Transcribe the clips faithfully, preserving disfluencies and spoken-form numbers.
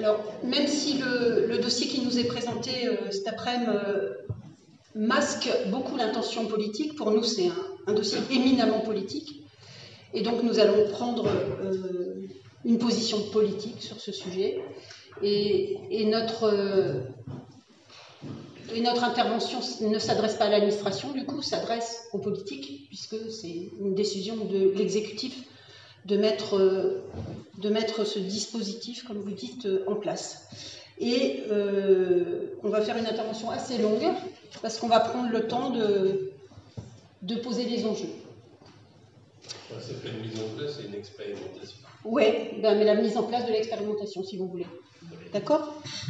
Alors, même si le, le dossier qui nous est présenté euh, cet après-midi euh, masque beaucoup l'intention politique, pour nous c'est un, un dossier éminemment politique. Et donc nous allons prendre euh, une position politique sur ce sujet. Et, et, notre, euh, et notre intervention ne s'adresse pas à l'administration, du coup, s'adresse aux politiques, puisque c'est une décision de l'exécutif de mettre, euh, de mettre ce dispositif, comme vous dites, euh, en place. Et euh, on va faire une intervention assez longue, parce qu'on va prendre le temps de, de poser les enjeux. C'est pas une mise en place, c'est une expérimentation. Oui, ben, mais la mise en place de l'expérimentation, si vous voulez. D'accord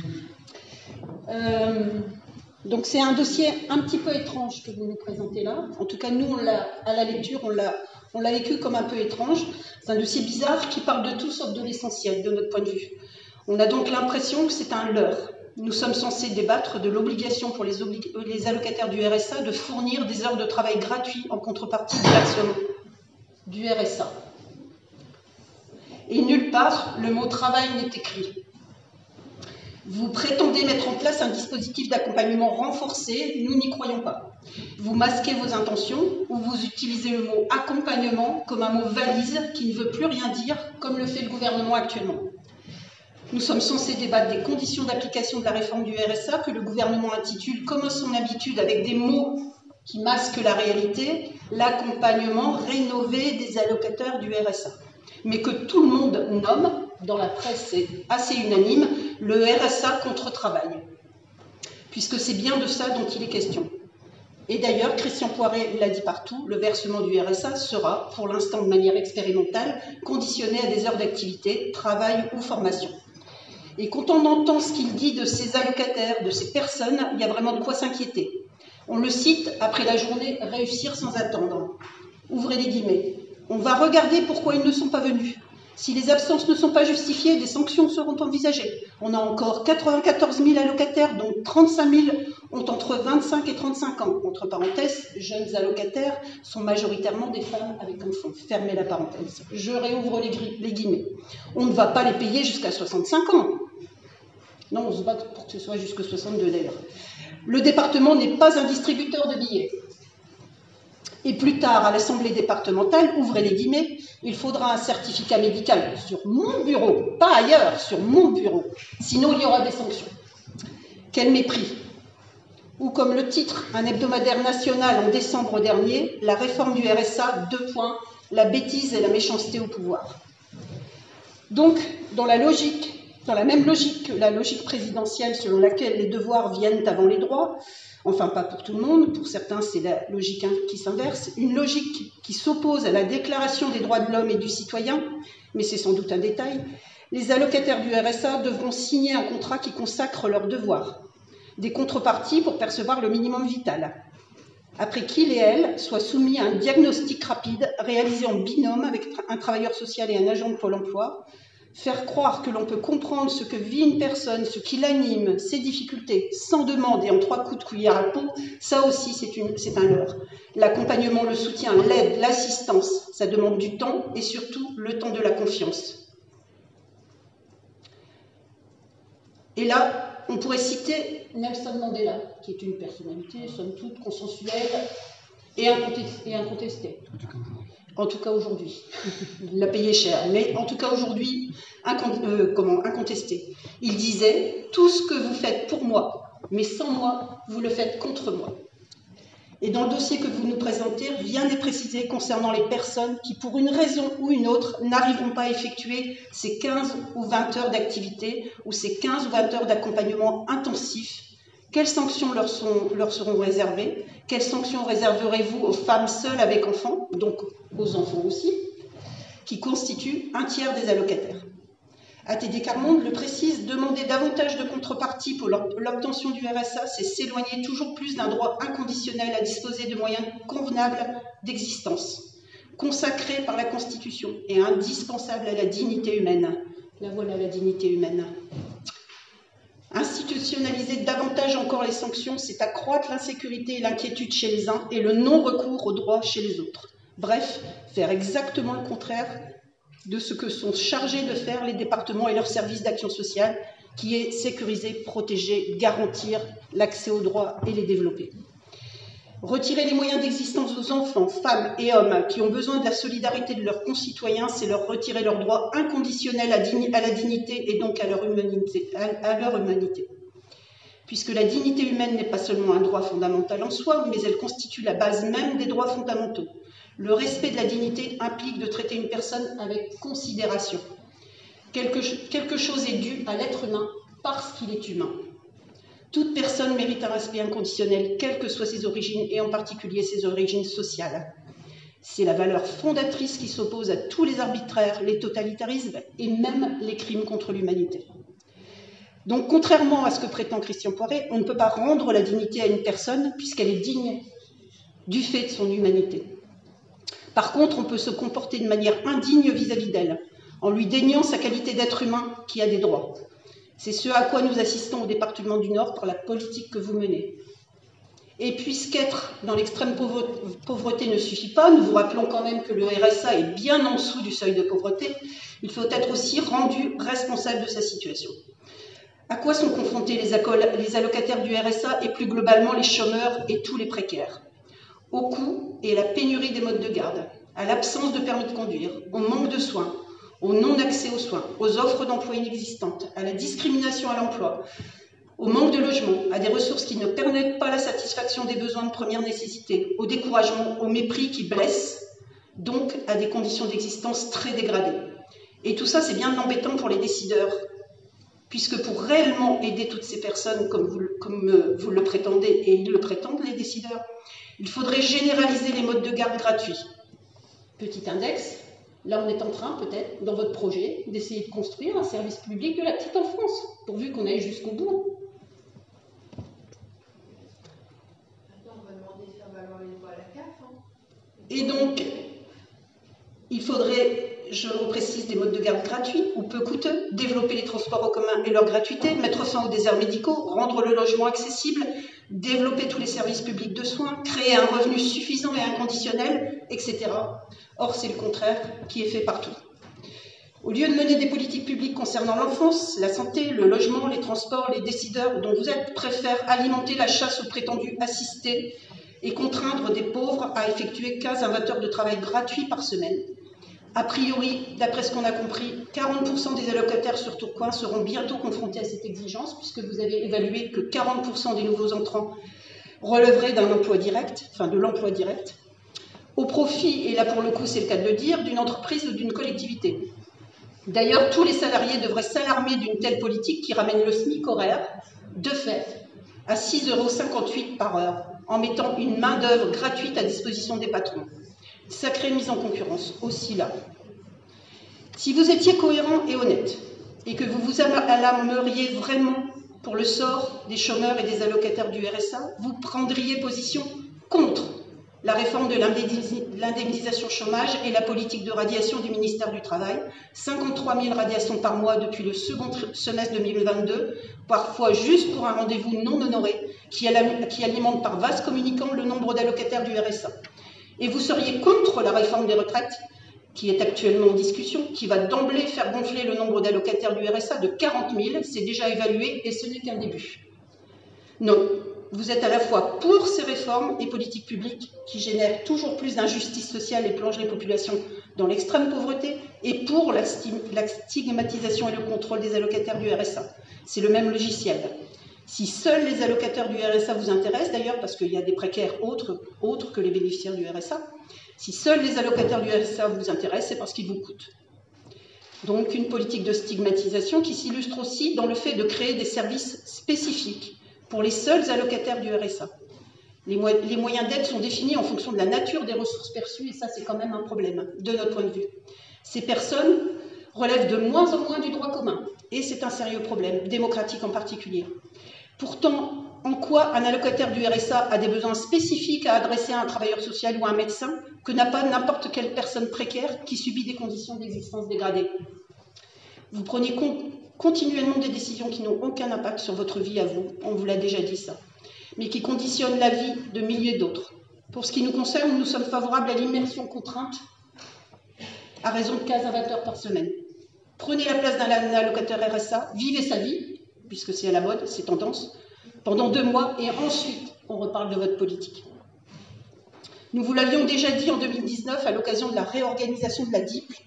euh, Donc c'est un dossier un petit peu étrange que vous nous présentez là. En tout cas, nous, on l'a, à la lecture, on l'a, on l'a vécu comme un peu étrange. C'est un dossier bizarre qui parle de tout sauf de l'essentiel, de notre point de vue. On a donc l'impression que c'est un leurre. Nous sommes censés débattre de l'obligation pour les, oblig... les allocataires du R S A de fournir des heures de travail gratuites en contrepartie du versement du R S A. Et nulle part, le mot « travail » n'est écrit. Vous prétendez mettre en place un dispositif d'accompagnement renforcé, nous n'y croyons pas. Vous masquez vos intentions ou vous utilisez le mot « accompagnement » comme un mot valise qui ne veut plus rien dire, comme le fait le gouvernement actuellement. Nous sommes censés débattre des conditions d'application de la réforme du R S A que le gouvernement intitule, comme à son habitude, avec des mots qui masquent la réalité, l'accompagnement rénové des allocataires du R S A. Mais que tout le monde nomme, dans la presse c'est assez unanime, le R S A contre travail, puisque c'est bien de ça dont il est question. Et d'ailleurs, Christian Poiret l'a dit partout, le versement du R S A sera, pour l'instant de manière expérimentale, conditionné à des heures d'activité, travail ou formation. Et quand on entend ce qu'il dit de ces allocataires, de ces personnes, il y a vraiment de quoi s'inquiéter. On le cite après la journée « Réussir sans attendre ». Ouvrez les guillemets. On va regarder pourquoi ils ne sont pas venus. Si les absences ne sont pas justifiées, des sanctions seront envisagées. On a encore quatre-vingt-quatorze mille allocataires, dont trente-cinq mille ont entre vingt-cinq et trente-cinq ans. Entre parenthèses, jeunes allocataires sont majoritairement des femmes avec enfants. Fermez la parenthèse. Je réouvre les, les guillemets. On ne va pas les payer jusqu'à soixante-cinq ans. Non, on se bat pour que ce soit jusqu'à soixante-deux d'ailleurs. Le département n'est pas un distributeur de billets. Et plus tard, à l'Assemblée départementale, ouvrez les guillemets, il faudra un certificat médical sur mon bureau, pas ailleurs, sur mon bureau. Sinon, il y aura des sanctions. Quel mépris. Ou comme le titre, un hebdomadaire national en décembre dernier, la réforme du R S A, deux points, la bêtise et la méchanceté au pouvoir. Donc, dans la logique, dans la même logique que la logique présidentielle selon laquelle les devoirs viennent avant les droits, enfin pas pour tout le monde, pour certains c'est la logique qui s'inverse, une logique qui s'oppose à la déclaration des droits de l'homme et du citoyen, mais c'est sans doute un détail, les allocataires du R S A devront signer un contrat qui consacre leurs devoirs, des contreparties pour percevoir le minimum vital, après qu'il et elle soient soumis à un diagnostic rapide réalisé en binôme avec un travailleur social et un agent de Pôle emploi. Faire croire que l'on peut comprendre ce que vit une personne, ce qui l'anime, ses difficultés, sans demande et en trois coups de cuillère à peau, ça aussi c'est un leurre. L'accompagnement, le soutien, l'aide, l'assistance, ça demande du temps et surtout le temps de la confiance. Et là, on pourrait citer Nelson Mandela, qui est une personnalité, somme toute, consensuelle et incontestée. En tout cas aujourd'hui, il l'a payé cher, mais en tout cas aujourd'hui, incont euh, comment, incontesté. Il disait « Tout ce que vous faites pour moi, mais sans moi, vous le faites contre moi ». Et dans le dossier que vous nous présentez, rien n'est précisé concernant les personnes qui, pour une raison ou une autre, n'arriveront pas à effectuer ces quinze ou vingt heures d'activité ou ces quinze ou vingt heures d'accompagnement intensif. Quelles sanctions leur, sont, leur seront réservées? Quelles sanctions réserverez-vous aux femmes seules avec enfants, donc aux enfants aussi, qui constituent un tiers des allocataires? A T D Quart-Monde le précise, demander davantage de contrepartie pour l'obtention du R S A, c'est s'éloigner toujours plus d'un droit inconditionnel à disposer de moyens convenables d'existence, consacré par la Constitution et indispensable à la dignité humaine. La voilà, la dignité humaine. Institutionnaliser davantage encore les sanctions, c'est accroître l'insécurité et l'inquiétude chez les uns et le non-recours aux droits chez les autres. Bref, faire exactement le contraire de ce que sont chargés de faire les départements et leurs services d'action sociale qui est sécuriser, protéger, garantir l'accès aux droits et les développer. Retirer les moyens d'existence aux enfants, femmes et hommes qui ont besoin de la solidarité de leurs concitoyens, c'est leur retirer leur droit inconditionnel à, à la dignité et donc à leur humanité. À, à leur humanité. Puisque la dignité humaine n'est pas seulement un droit fondamental en soi, mais elle constitue la base même des droits fondamentaux. Le respect de la dignité implique de traiter une personne avec considération. Quelque, quelque chose est dû à l'être humain parce qu'il est humain. Toute personne mérite un respect inconditionnel, quelles que soient ses origines, et en particulier ses origines sociales. C'est la valeur fondatrice qui s'oppose à tous les arbitraires, les totalitarismes et même les crimes contre l'humanité. Donc, contrairement à ce que prétend Christian Poiret, on ne peut pas rendre la dignité à une personne puisqu'elle est digne du fait de son humanité. Par contre, on peut se comporter de manière indigne vis-à-vis d'elle, en lui déniant sa qualité d'être humain qui a des droits. C'est ce à quoi nous assistons au département du Nord par la politique que vous menez. Et puisqu'être dans l'extrême pauvreté ne suffit pas, nous vous rappelons quand même que le R S A est bien en dessous du seuil de pauvreté, il faut être aussi rendu responsable de sa situation. À quoi sont confrontés les, les allocataires du R S A et plus globalement les chômeurs et tous les précaires? Au coût et à la pénurie des modes de garde, à l'absence de permis de conduire, au manque de soins, au non-accès aux soins, aux offres d'emploi inexistantes, à la discrimination à l'emploi, au manque de logement, à des ressources qui ne permettent pas la satisfaction des besoins de première nécessité, au découragement, au mépris qui blesse, donc à des conditions d'existence très dégradées. Et tout ça, c'est bien embêtant pour les décideurs, puisque pour réellement aider toutes ces personnes, comme vous, comme vous le prétendez, et ils le prétendent, les décideurs, il faudrait généraliser les modes de garde gratuits. Petit index. Là, on est en train, peut-être, dans votre projet, d'essayer de construire un service public de la petite enfance, pourvu qu'on aille jusqu'au bout. Maintenant, on va demander de faire valoir les droits à la C A F. Hein. Et donc, il faudrait, je le reprécise, des modes de garde gratuits ou peu coûteux, développer les transports en commun et leur gratuité, mettre fin aux déserts médicaux, rendre le logement accessible, développer tous les services publics de soins, créer un revenu suffisant et inconditionnel, et cetera. Or, c'est le contraire qui est fait partout. Au lieu de mener des politiques publiques concernant l'enfance, la santé, le logement, les transports, les décideurs dont vous êtes préfèrent alimenter la chasse aux prétendus assistés et contraindre des pauvres à effectuer quinze à vingt heures de travail gratuit par semaine. A priori, d'après ce qu'on a compris, quarante pour cent des allocataires sur Tourcoing seront bientôt confrontés à cette exigence, puisque vous avez évalué que quarante pour cent des nouveaux entrants relèveraient d'un emploi direct, enfin de l'emploi direct, au profit, et là pour le coup c'est le cas de le dire, d'une entreprise ou d'une collectivité. D'ailleurs, tous les salariés devraient s'alarmer d'une telle politique qui ramène le SMIC horaire, de fait, à six euros cinquante-huit par heure, en mettant une main-d'œuvre gratuite à disposition des patrons. Sacrée mise en concurrence, aussi là. Si vous étiez cohérent et honnête, et que vous vous alarmeriez vraiment pour le sort des chômeurs et des allocataires du R S A, vous prendriez position contre la réforme de l'indemnisation chômage et la politique de radiation du ministère du Travail, cinquante-trois mille radiations par mois depuis le second semestre deux mille vingt-deux, parfois juste pour un rendez-vous non honoré, qui, qui alimente par vase communicant le nombre d'allocataires du R S A. Et vous seriez contre la réforme des retraites, qui est actuellement en discussion, qui va d'emblée faire gonfler le nombre d'allocataires du R S A de quarante mille, c'est déjà évalué et ce n'est qu'un début. Non, vous êtes à la fois pour ces réformes et politiques publiques qui génèrent toujours plus d'injustice sociale et plongent les populations dans l'extrême pauvreté, et pour la stigmatisation et le contrôle des allocataires du R S A. C'est le même logiciel. Si seuls les allocataires du R S A vous intéressent, d'ailleurs, parce qu'il y a des précaires autres, autres que les bénéficiaires du R S A, si seuls les allocataires du R S A vous intéressent, c'est parce qu'ils vous coûtent. Donc une politique de stigmatisation qui s'illustre aussi dans le fait de créer des services spécifiques pour les seuls allocataires du R S A. Les, mo les moyens d'aide sont définis en fonction de la nature des ressources perçues, et ça c'est quand même un problème, de notre point de vue. Ces personnes relèvent de moins en moins du droit commun, et c'est un sérieux problème, démocratique en particulier. Pourtant, en quoi un allocataire du R S A a des besoins spécifiques à adresser à un travailleur social ou à un médecin que n'a pas n'importe quelle personne précaire qui subit des conditions d'existence dégradées? Vous prenez con continuellement des décisions qui n'ont aucun impact sur votre vie à vous, on vous l'a déjà dit ça, mais qui conditionnent la vie de milliers d'autres. Pour ce qui nous concerne, nous sommes favorables à l'immersion contrainte à raison de quinze à vingt heures par semaine. Prenez la place d'un allocataire R S A, vivez sa vie, puisque c'est à la mode, c'est tendance, pendant deux mois, et ensuite on reparle de votre politique. Nous vous l'avions déjà dit en deux mille dix-neuf à l'occasion de la réorganisation de la D I P,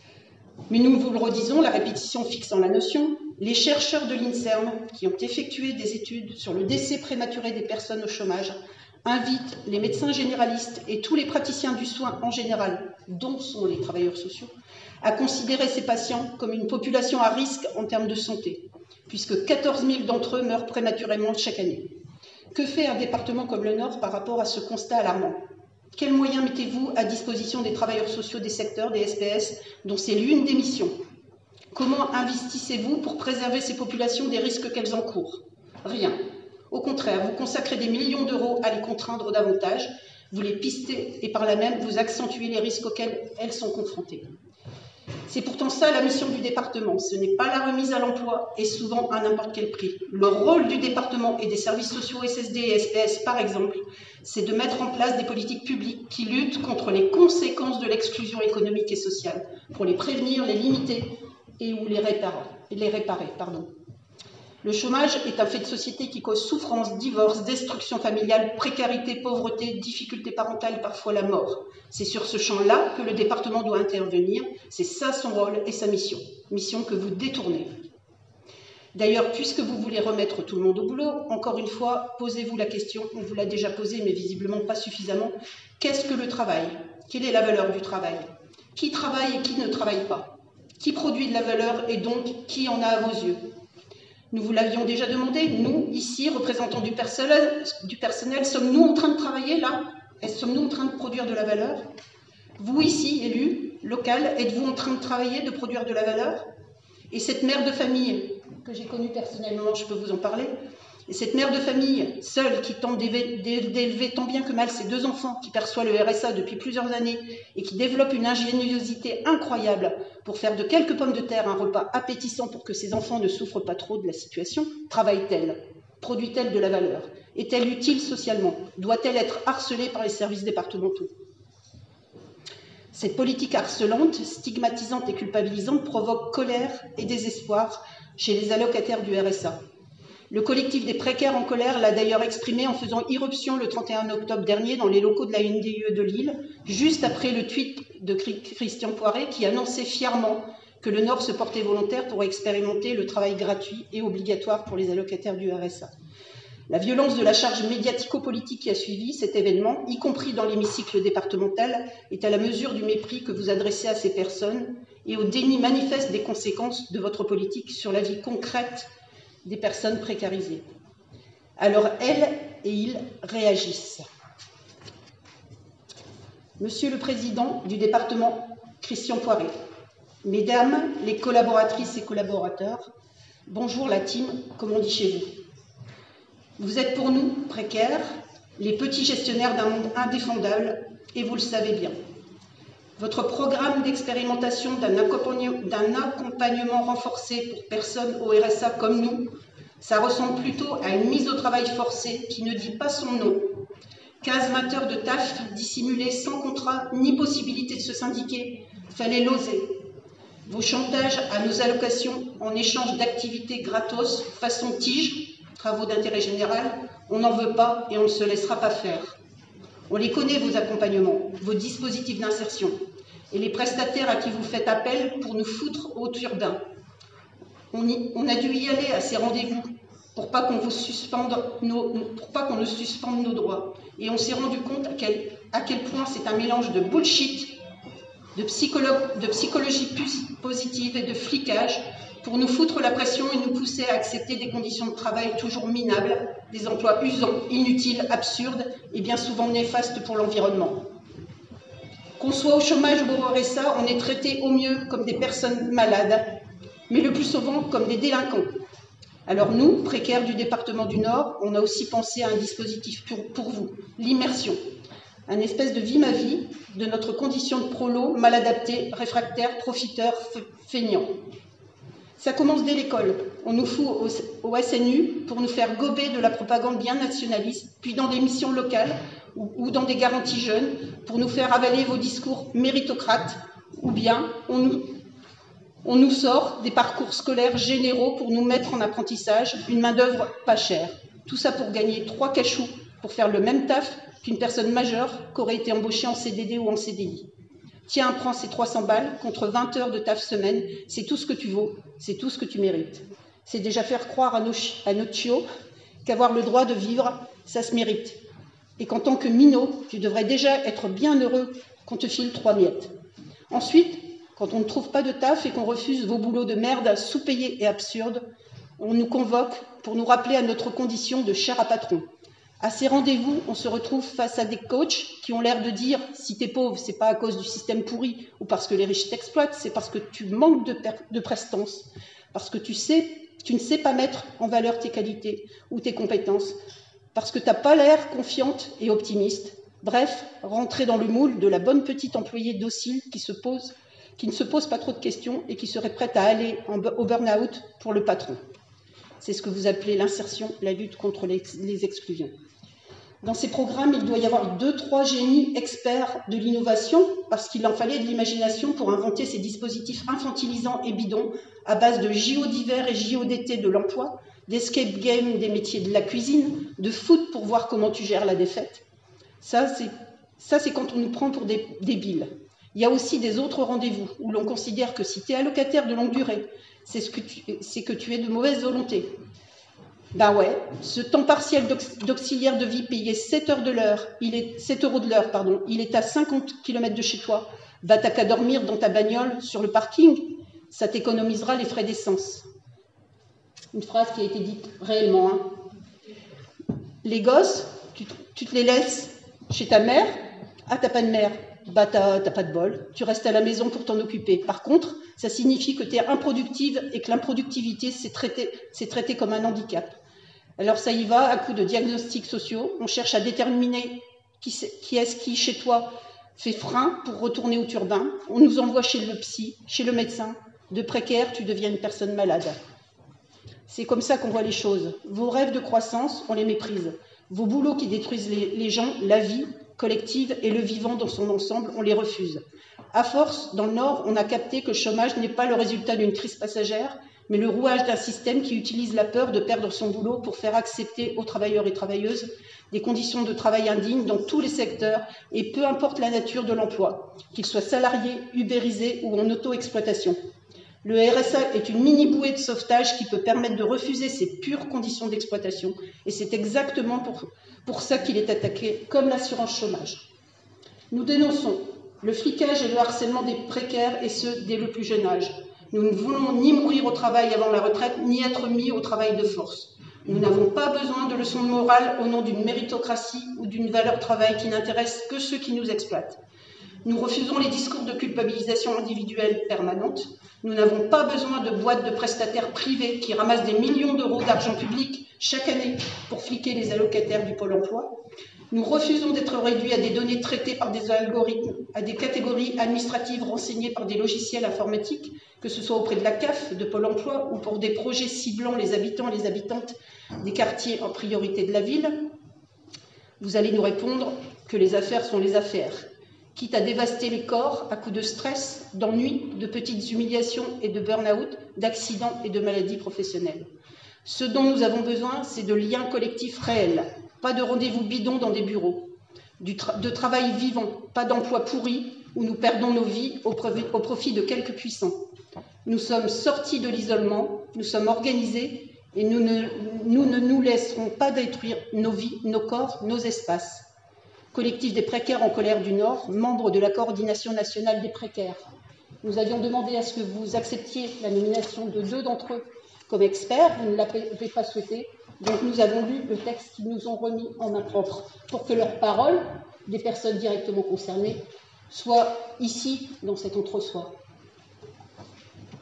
mais nous vous le redisons, la répétition fixant la notion, les chercheurs de l'INSERM qui ont effectué des études sur le décès prématuré des personnes au chômage invitent les médecins généralistes et tous les praticiens du soin en général, dont sont les travailleurs sociaux, à considérer ces patients comme une population à risque en termes de santé, puisque quatorze mille d'entre eux meurent prématurément chaque année. Que fait un département comme le Nord par rapport à ce constat alarmant? Quels moyens mettez-vous à disposition des travailleurs sociaux des secteurs, des S P S, dont c'est l'une des missions? Comment investissez-vous pour préserver ces populations des risques qu'elles encourent? Rien. Au contraire, vous consacrez des millions d'euros à les contraindre davantage, vous les pistez et par là même vous accentuez les risques auxquels elles sont confrontées. C'est pourtant ça la mission du département, ce n'est pas la remise à l'emploi et souvent à n'importe quel prix. Le rôle du département et des services sociaux S S D et S P S par exemple, c'est de mettre en place des politiques publiques qui luttent contre les conséquences de l'exclusion économique et sociale, pour les prévenir, les limiter et ou les réparer. Les réparer pardon. Le chômage est un fait de société qui cause souffrance, divorce, destruction familiale, précarité, pauvreté, difficultés parentales, parfois la mort. C'est sur ce champ-là que le département doit intervenir. C'est ça son rôle et sa mission. Mission que vous détournez. D'ailleurs, puisque vous voulez remettre tout le monde au boulot, encore une fois, posez-vous la question, on vous l'a déjà posée, mais visiblement pas suffisamment. Qu'est-ce que le travail? Quelle est la valeur du travail? Qui travaille et qui ne travaille pas? Qui produit de la valeur et donc qui en a à vos yeux? Nous vous l'avions déjà demandé, nous, ici, représentants du personnel, du personnel, sommes-nous en train de travailler là? Sommes-nous en train de produire de la valeur? Vous, ici, élus, local, êtes-vous en train de travailler, de produire de la valeur? Et cette mère de famille, que j'ai connue personnellement, je peux vous en parler, et cette mère de famille, seule, qui tente d'élever tant bien que mal ses deux enfants, qui perçoit le R S A depuis plusieurs années et qui développe une ingéniosité incroyable pour faire de quelques pommes de terre un repas appétissant pour que ses enfants ne souffrent pas trop de la situation, travaille-t-elle? Produit-elle de la valeur? Est-elle utile socialement? Doit-elle être harcelée par les services départementaux? Cette politique harcelante, stigmatisante et culpabilisante provoque colère et désespoir chez les allocataires du R S A. Le collectif des précaires en colère l'a d'ailleurs exprimé en faisant irruption le trente et un octobre dernier dans les locaux de la N D I E de Lille, juste après le tweet de Christian Poiret qui annonçait fièrement que le Nord se portait volontaire pour expérimenter le travail gratuit et obligatoire pour les allocataires du R S A. La violence de la charge médiatico-politique qui a suivi cet événement, y compris dans l'hémicycle départemental, est à la mesure du mépris que vous adressez à ces personnes et au déni manifeste des conséquences de votre politique sur la vie concrète des personnes précarisées. Alors elles et ils réagissent. Monsieur le Président du département, Christian Poiret, Mesdames les collaboratrices et collaborateurs, bonjour la team, comme on dit chez vous. Vous êtes pour nous, précaires, les petits gestionnaires d'un monde indéfendable, et vous le savez bien. Votre programme d'expérimentation d'un accompagnement renforcé pour personnes au R S A comme nous, ça ressemble plutôt à une mise au travail forcée qui ne dit pas son nom. quinze vingt heures de taf dissimulées sans contrat ni possibilité de se syndiquer, fallait l'oser. Vos chantages à nos allocations en échange d'activités gratos, façon tige, travaux d'intérêt général, on n'en veut pas et on ne se laissera pas faire. On les connaît, vos accompagnements, vos dispositifs d'insertion et les prestataires à qui vous faites appel pour nous foutre au turbin. On, y, on a dû y aller à ces rendez-vous pour pas qu'on vous suspende nos, pour pas qu'on ne suspende nos droits. Et on s'est rendu compte à quel, à quel point c'est un mélange de bullshit, de, de psychologie positive et de flicage pour nous foutre la pression et nous pousser à accepter des conditions de travail toujours minables, des emplois usants, inutiles, absurdes et bien souvent néfastes pour l'environnement. Qu'on soit au chômage ou au R S A, on est traité au mieux comme des personnes malades, mais le plus souvent comme des délinquants. Alors nous, précaires du département du Nord, on a aussi pensé à un dispositif pour, pour vous, l'immersion. Un espèce de vie-ma-vie de notre condition de prolo, mal adapté, réfractaire, profiteur, feignant. Ça commence dès l'école. On nous fout au, au S N U pour nous faire gober de la propagande bien nationaliste, puis dans des missions locales ou, ou dans des garanties jeunes pour nous faire avaler vos discours méritocrates, ou bien on nous, On nous sort des parcours scolaires généraux pour nous mettre en apprentissage, une main-d'œuvre pas chère. Tout ça pour gagner trois cachous pour faire le même taf qu'une personne majeure qui aurait été embauchée en C D D ou en C D I. Tiens, prends ces trois cents balles contre vingt heures de taf semaine, c'est tout ce que tu vaux, c'est tout ce que tu mérites. C'est déjà faire croire à nos, à nos chiots qu'avoir le droit de vivre, ça se mérite. Et qu'en tant que minot, tu devrais déjà être bien heureux qu'on te file trois miettes. Ensuite, quand on ne trouve pas de taf et qu'on refuse vos boulots de merde sous-payés et absurdes, on nous convoque pour nous rappeler à notre condition de chair à patron. À ces rendez-vous, on se retrouve face à des coachs qui ont l'air de dire « si t'es pauvre, c'est pas à cause du système pourri ou parce que les riches t'exploitent, c'est parce que tu manques de, de prestance, parce que tu, sais, tu ne sais pas mettre en valeur tes qualités ou tes compétences, parce que t'as pas l'air confiante et optimiste. Bref, rentrer dans le moule de la bonne petite employée docile qui, se pose, qui ne se pose pas trop de questions et qui serait prête à aller en, au burn-out pour le patron. » C'est ce que vous appelez l'insertion, la lutte contre les, les exclusions. Dans ces programmes, il doit y avoir deux, trois génies experts de l'innovation, parce qu'il en fallait de l'imagination pour inventer ces dispositifs infantilisants et bidons à base de J O d'hiver et J O d'été de l'emploi, d'escape game des métiers de la cuisine, de foot pour voir comment tu gères la défaite. Ça, c'est, ça, c'est quand on nous prend pour des débiles. Il y a aussi des autres rendez-vous où l'on considère que si tu es allocataire de longue durée, c'est ce que tu, c'est que tu es de mauvaise volonté. Ben ouais, ce temps partiel d'auxiliaire de vie payé sept heures de l'heure, il est sept euros de l'heure, pardon, il est à cinquante kilomètres de chez toi. Va t'as qu'à dormir dans ta bagnole sur le parking, ça t'économisera les frais d'essence. Une phrase qui a été dite réellement. Hein. Les gosses, tu, tu te les laisses chez ta mère. Ah, t'as pas de mère. Bah, t'as, t'as pas de bol. Tu restes à la maison pour t'en occuper. Par contre, ça signifie que tu es improductive et que l'improductivité, c'est traité, c'est traité comme un handicap. Alors ça y va, à coup de diagnostics sociaux, on cherche à déterminer qui, qui est-ce qui, chez toi, fait frein pour retourner au turbin. On nous envoie chez le psy, chez le médecin. De précaire, tu deviens une personne malade. C'est comme ça qu'on voit les choses. Vos rêves de croissance, on les méprise. Vos boulots qui détruisent les, les gens, la vie collective et le vivant dans son ensemble, on les refuse. À force, dans le Nord, on a capté que le chômage n'est pas le résultat d'une crise passagère, mais le rouage d'un système qui utilise la peur de perdre son boulot pour faire accepter aux travailleurs et travailleuses des conditions de travail indignes dans tous les secteurs et peu importe la nature de l'emploi, qu'il soit salarié, ubérisé ou en auto-exploitation. Le R S A est une mini-bouée de sauvetage qui peut permettre de refuser ces pures conditions d'exploitation et c'est exactement pour, pour ça qu'il est attaqué, comme l'assurance chômage. Nous dénonçons le flicage et le harcèlement des précaires et ce, dès le plus jeune âge. Nous ne voulons ni mourir au travail avant la retraite, ni être mis au travail de force. Nous n'avons pas besoin de leçons de morale au nom d'une méritocratie ou d'une valeur travail qui n'intéresse que ceux qui nous exploitent. Nous refusons les discours de culpabilisation individuelle permanente. Nous n'avons pas besoin de boîtes de prestataires privés qui ramassent des millions d'euros d'argent public chaque année pour fliquer les allocataires du Pôle emploi. Nous refusons d'être réduits à des données traitées par des algorithmes, à des catégories administratives renseignées par des logiciels informatiques, que ce soit auprès de la C A F, de Pôle emploi ou pour des projets ciblant les habitants et les habitantes des quartiers en priorité de la ville. Vous allez nous répondre que les affaires sont les affaires, quitte à dévaster les corps à coups de stress, d'ennui, de petites humiliations et de burn-out, d'accidents et de maladies professionnelles. Ce dont nous avons besoin, c'est de liens collectifs réels, pas de rendez-vous bidons dans des bureaux, du tra de travail vivant, pas d'emploi pourri où nous perdons nos vies au, au profit de quelques puissants. Nous sommes sortis de l'isolement, nous sommes organisés et nous ne, nous ne nous laisserons pas détruire nos vies, nos corps, nos espaces. Collectif des précaires en colère du Nord, membre de la coordination nationale des précaires. Nous avions demandé à ce que vous acceptiez la nomination de deux d'entre eux comme experts, vous ne l'avez pas souhaité, donc nous avons lu le texte qu'ils nous ont remis en main propre pour que leurs paroles, des personnes directement concernées, soient ici dans cet entre-soi.